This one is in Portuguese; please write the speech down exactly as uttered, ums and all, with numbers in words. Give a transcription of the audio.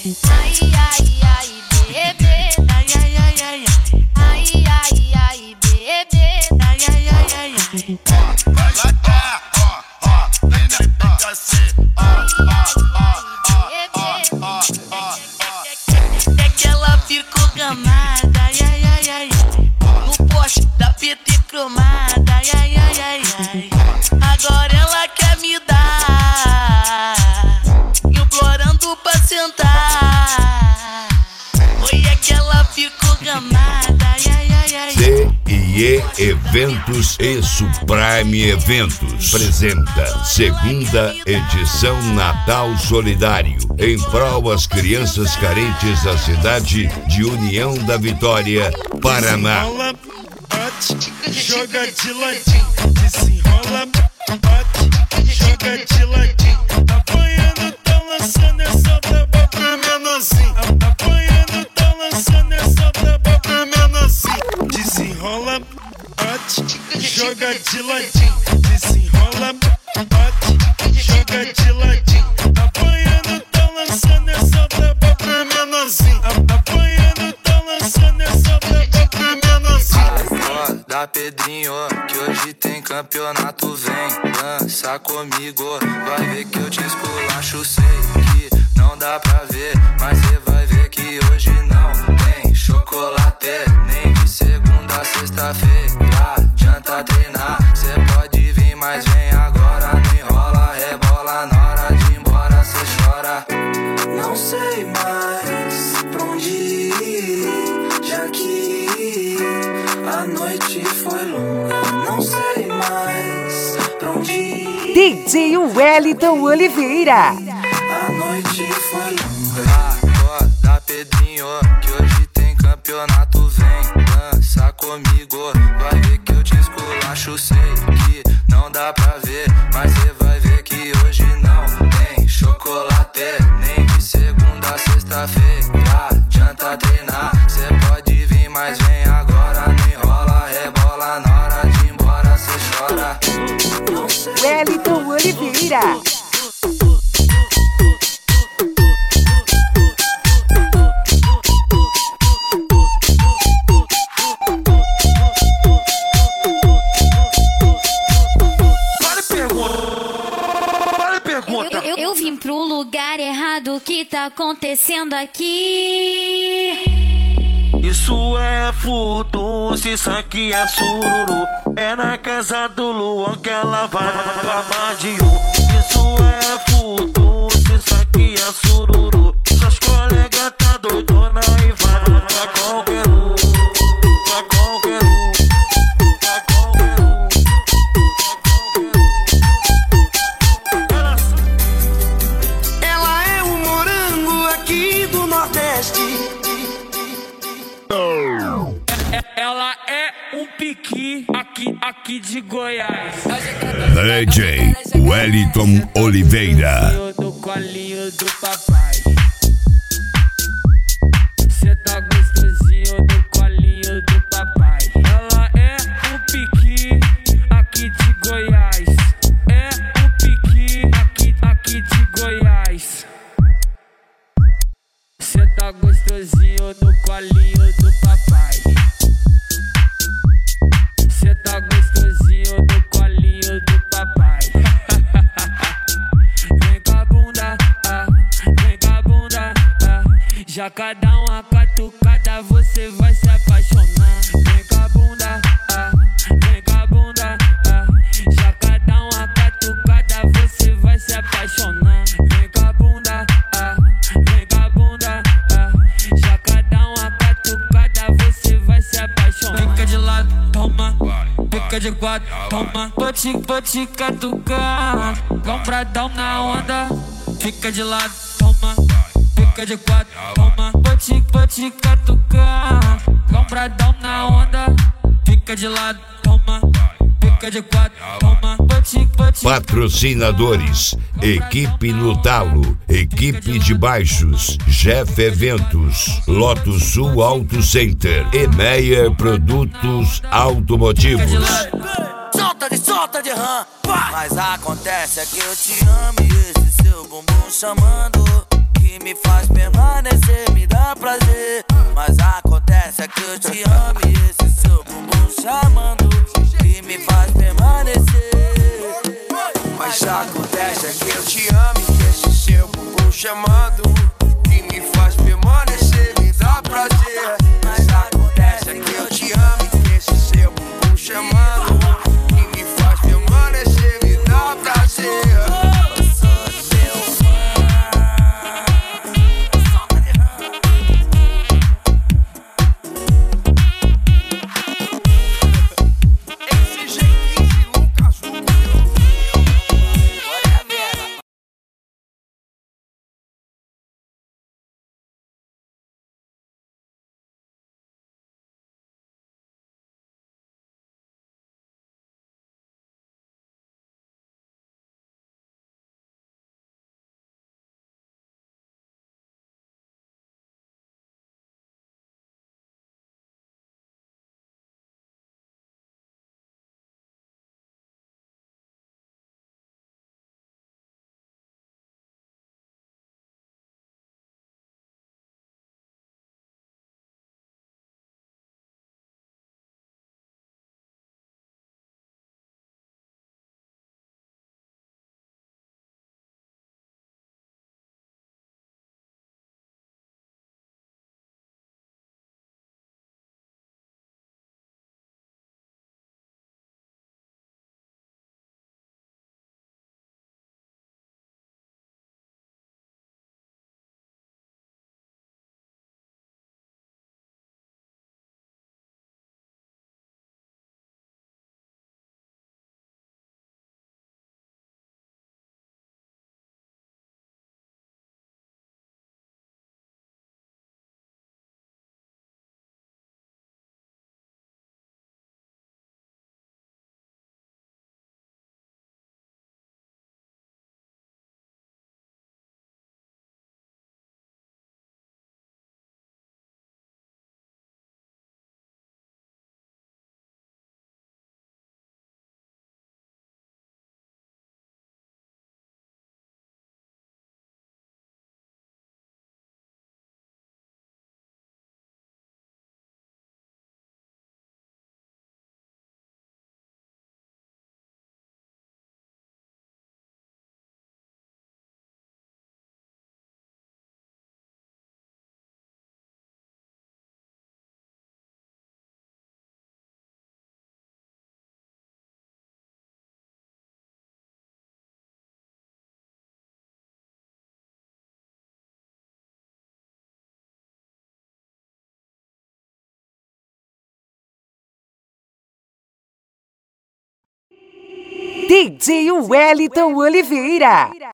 Ai, ai, ai, bebê. Ai, ai, ai, ai, ai. Ai, ai, ai, bebê. Ai, ai, ai, ai, ai. Vai lá, ó, ó, vem na cacê. Ó, ó, ó, ó, ó, ó. É que ela ficou gamada. Ai, ai, ai, ai. No poste da P T cromada. Ai, ai, ai, ai, ai. Agora ela quer me dar, implorando pra sentar. Oi, é que ela ficou gamada. Ai, ai, ai, ai. D e E Eventos e Suprime Eventos apresenta segunda edição Natal Solidário em prol às crianças carentes da cidade de União da Vitória, Paraná. Joga de ladinho, desenrola, bate, joga de ladinho. Apanhando, tá lançando essa taba pra menorzinho. Apanhando, tá lançando essa taba pra menorzinho. Desenrola, bate, joga de ladinho. Desenrola, bate, joga de ladinho. Apanhando, tá lançando essa taba pra menorzinho. Apanhando, tá lançando essa taba pra menorzinho. Da Pedrinho, que hoje tem campeonato, vem dança comigo. Vai ver que eu te esculacho, sei que não dá pra ver, mas cê vai ver que hoje não tem chocolate. Nem de segunda a sexta-feira adianta treinar. Cê pode vir, mas vem agora. Não enrola, rebola, na hora de ir embora cê chora. Não sei mais pra onde ir, já que a noite foi longa, não sei mais pra onde ir. D J Wellington Oliveira. A noite foi longa. Acorda, Pedrinho, que hoje tem campeonato, vem dança comigo. Vai ver que eu te esculacho, sei que não dá pra ver, mas cê vai ver que hoje não tem chocolate. Nem de segunda a sexta-feira adianta treinar. Cê pode vir, mas vem agora. Não enrola, rebola, na hora de ir embora cê chora. Wellington Oliveira. Eu, eu, eu vim pro lugar errado, o que tá acontecendo aqui? Isso é furdunço, isso aqui é sururu. É na casa do Luan que ela vai pra Madiu. Isso é furdunço, isso aqui é sururu. Suas colegas tá doidona e vai pra qualquer um, pra qualquer um, pra qualquer um, pra qualquer um. Ela é um morango aqui do Nordeste. Ela é um piqui aqui, aqui de Goiás. D J Wellington Oliveira. Do colinho do papai. Cê tá gostosinho do colinho do papai. Ela é um piqui aqui de Goiás. É um piqui aqui, aqui de Goiás. Cê tá gostosinho do colinho do papai. Cê tá gostosinho do colinho do papai. Vem com a bunda, ah, vem com a bunda, ah. Já cada uma catucada você vai se apaixonar. Vem com a bunda, ah, vem com a bunda, ah. Já cada uma catucada você vai se apaixonar. Vem com a bunda, ah, vem com a bunda, ah. Já cada uma catucada você vai se apaixonar. Fica de lado, toma. Fica de quatro, toma. Vou te, vou te catucar. Compradão na onda. Fica de lado, toma. Fica de quatro, toma. Vou te, vou te catucar. Compradão na onda. Fica de lado, toma. Fica de quatro, toma. Vou te, vou te... Patrocinadores: Equipe no Talo, Equipe de Baixos, Jeff Eventos, Lotus Sul Auto Center e Meyer Produtos Automotivos. Solta de, solta de rã, mas acontece é que eu te amo e esse seu bumbum chamando. Que que me faz permanecer, me dá prazer. Mas acontece é que eu te amo e esse seu bumbum chamando que me faz permanecer. Mas acontece é que eu te amo e esse seu bumbum chamando que me faz permanecer, me dá prazer. Mas acontece é que eu te amo e esse seu bumbum chamando que me faz permanecer, me dá prazer. D J Wellington Oliveira.